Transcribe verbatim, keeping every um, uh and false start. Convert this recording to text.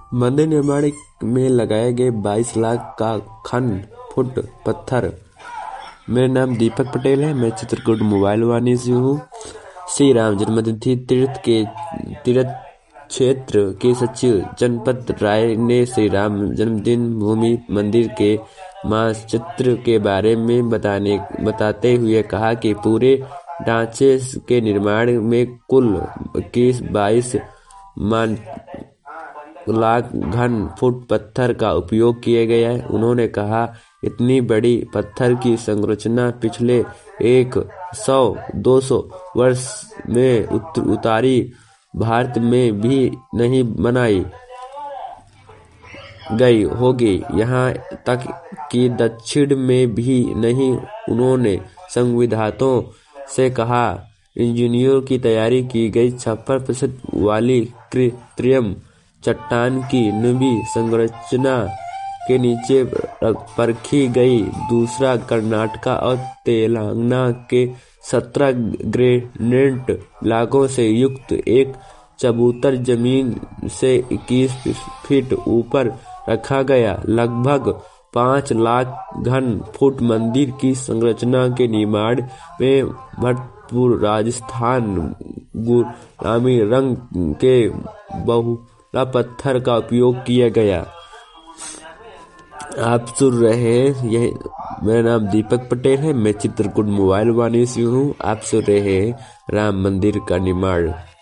मंदिर निर्माण में लगाए गए बाईस लाख का घन फुट पत्थर। मेरा नाम दीपक पटेल है, मैं चित्रकूट मोबाइल वानी से हूँ। श्री राम जन्मतिथि तीर्थ के तीर्थ क्षेत्र के सचिव जनपद राय ने श्री राम जन्मदिन भूमि मंदिर के मानचित्र के बारे में बताने बताते हुए कहा कि पूरे ढांचे के निर्माण में कुल इक्कीस बाईस मान लाख घन फुट पत्थर का उपयोग किया गया है। उन्होंने कहा, इतनी बड़ी पत्थर की संरचना पिछले एक सौ दो सौ वर्ष में उत्तरी भारत में भी नहीं बनाई गई होगी, यहाँ तक कि दक्षिण में भी नहीं। उन्होंने संविधातों से कहा, इंजीनियरों की तैयारी की गई छप्पन प्रतिशत वाली कृत्रिम चट्टान की नवी संरचना के नीचे परखी गई। दूसरा, कर्नाटक और तेलंगाना के सत्रह ग्रेनाइट ब्लॉकों से युक्त एक चबूतर जमीन से इक्कीस फीट ऊपर रखा गया। लगभग पाँच लाख घन फुट मंदिर की संरचना के निर्माण में भरतपुर राजस्थान गुलामी रंग के बहुला पत्थर का उपयोग किया गया। आप सुन रहे हैं, यह मेरा नाम दीपक पटेल है, मैं चित्रकूट मोबाइल वानी से हूँ। आप सुन रहे हैं राम मंदिर का निर्माण।